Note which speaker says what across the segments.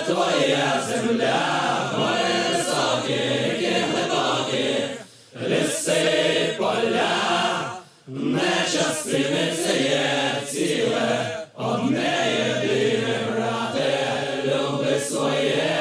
Speaker 1: твоя земля, гори високі, ріки глибокі, ліси, поля, не частини це є ціле, одне єдине, брате, люби своє.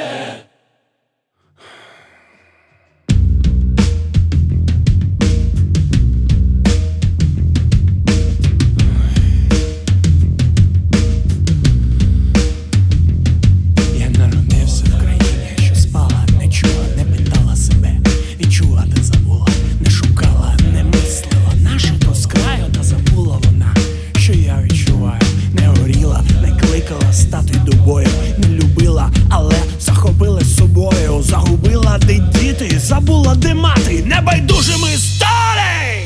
Speaker 2: Стати до бою не любила, але захопила з собою. Загубила, де діти, забула, де мати, небайдужими стали.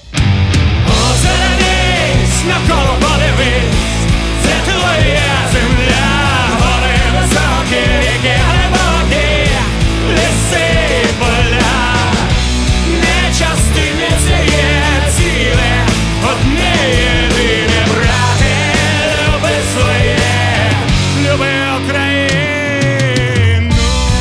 Speaker 1: Озирнись, навколо подивись, це твоя земля, гори високі, ріки глибокі, ліси, поля, не частини це є ціле, одне єдине, брате, люби своє. Люби Україну.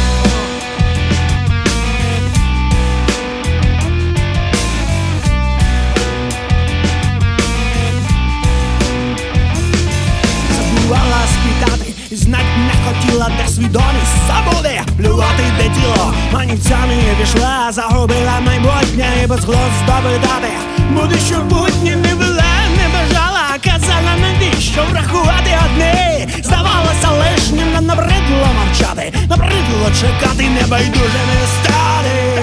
Speaker 2: Забувала спитати, і знать не хотіла, де свідомість забуде, плювати де тіло, манівцями пішла, загубила майбутнє і безглуздо видати. Буде, що будні не була, не бажала, казала, навіщо врахувати одне. Здавалося лишнім, не набридло мовчати, набридло чекати, небайдужими стати.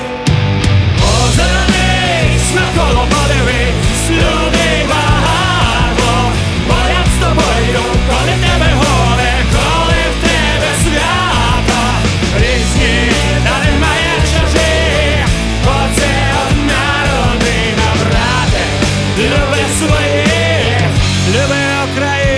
Speaker 1: Озирнись, навколо подивись, людей багато, поряд з тобою, коли в тебе горе, коли в тебе свято. Різні, та немає чужих, оце одна родина, брате, люби своїх, люби Україну.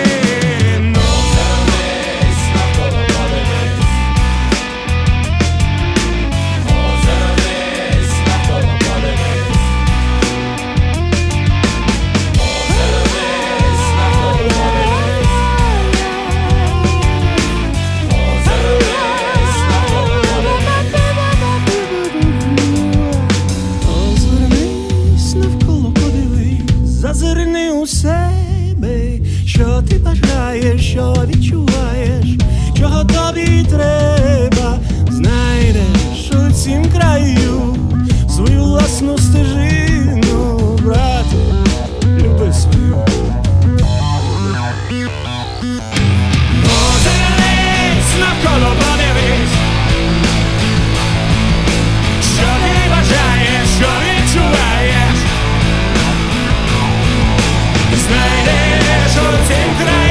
Speaker 2: Зазирни у себе, що ти бажаєш, що відчуваєш, чого тобі треба. Знайдеш у цім краю свою власну стежину, брате, люби свою.
Speaker 1: Озирнись, навколо подивись, що ти бажаєш, що відчуваєш. Знайдеш у цім краї